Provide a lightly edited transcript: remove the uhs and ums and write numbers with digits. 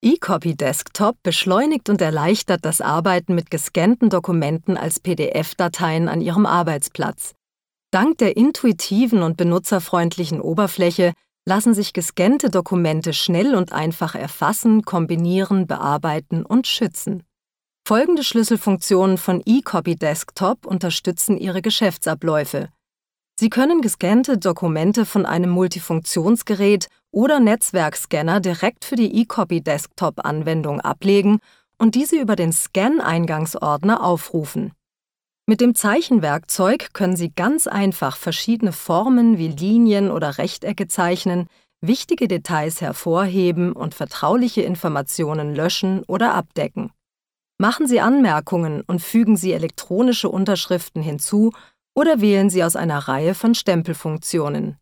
eCopy Desktop beschleunigt und erleichtert das Arbeiten mit gescannten Dokumenten als PDF-Dateien an Ihrem Arbeitsplatz. Dank der intuitiven und benutzerfreundlichen Oberfläche lassen sich gescannte Dokumente schnell und einfach erfassen, kombinieren, bearbeiten und schützen. Folgende Schlüsselfunktionen von eCopy Desktop unterstützen Ihre Geschäftsabläufe. Sie können gescannte Dokumente von einem Multifunktionsgerät oder Netzwerkscanner direkt für die eCopy Desktop-Anwendung ablegen und diese über den Scan-Eingangsordner aufrufen. Mit dem Zeichenwerkzeug können Sie ganz einfach verschiedene Formen wie Linien oder Rechtecke zeichnen, wichtige Details hervorheben und vertrauliche Informationen löschen oder abdecken. Machen Sie Anmerkungen und fügen Sie elektronische Unterschriften hinzu oder wählen Sie aus einer Reihe von Stempelfunktionen.